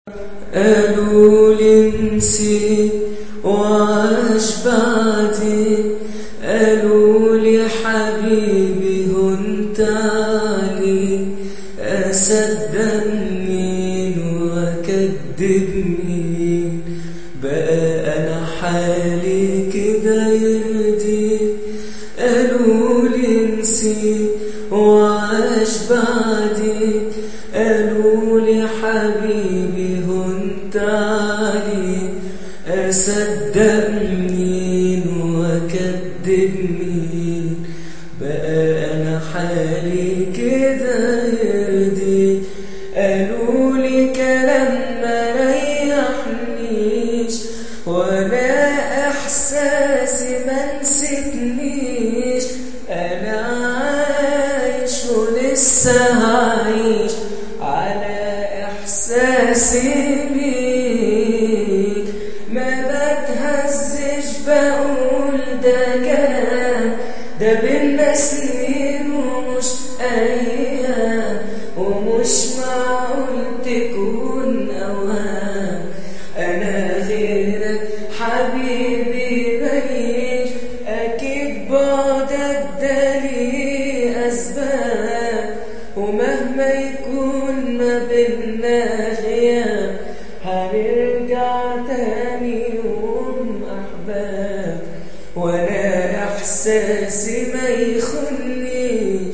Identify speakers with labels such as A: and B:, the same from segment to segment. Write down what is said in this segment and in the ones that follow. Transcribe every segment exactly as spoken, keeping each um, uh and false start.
A: قالوا لي نسيت وعاش بعدي، قالوا لي حبيبي هنت علي، أصدق مين وأكدب مين؟ بقى أنا حالي كده يرضي. قالوا لي نسيت وعاش بعدي، قالوا لي حبيبي هنت علي، أصدق مين وأكدب مين؟ بقى أنا حالي كده يرضي. قالوا لي كلام ما ريحنيش، ولا إحساسي ما نسيتنيش. أنا عايش ولسه عايش على إحساسي بيك، ما بتهزش بقول ده كلام، ده بينا سنين ومش أيام، ومش معقول تكون أوهام. أنا غيرك حبيبي ماليش، أكيد بعدك ده ليه أسباب، ومهما يكون ما بينا غياب هنرجع تاني يوم أحباب. وأنا إحساسي ما يخنيش،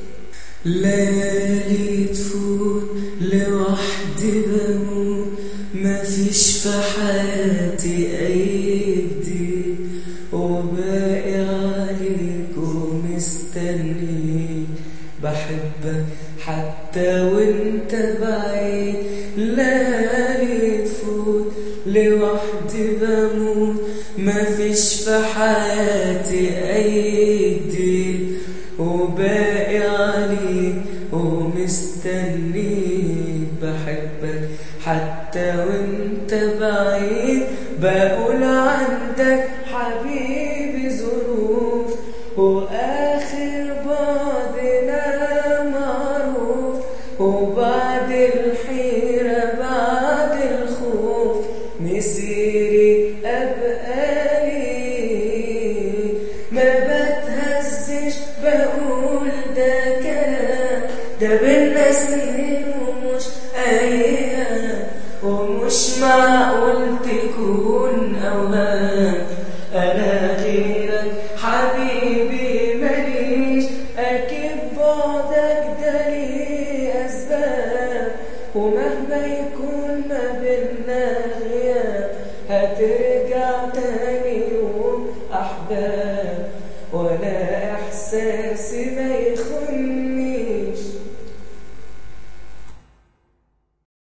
A: ليالي تفوت لوحدي بموت، مفيش في حياتي أي جديد، وباقي عليك ومستنيك، بحبك حتى وانت بعيد. ليالي تفوت لوحدي بموت، مفيش في حياتي أي جديد، وباقي عليك ومستنيك، بحبك حتى وانت بعيد. بقول عندك حبيبي ظروف، وآخر بعدنا معروف، وبعد الحيرة بعد الخوف مسيري أبقى ليك. ما بتهزش بقول ده كلام، ده بينا سنين ومش أيام، ومش معقول تكون أوهام. أنا غيرك حبيبي ماليش، أكيد بعدك ده ليه أسباب، ومهما يكون ما بينا غياب هترجع تاني يوم أحباب. ولا إحساسي ما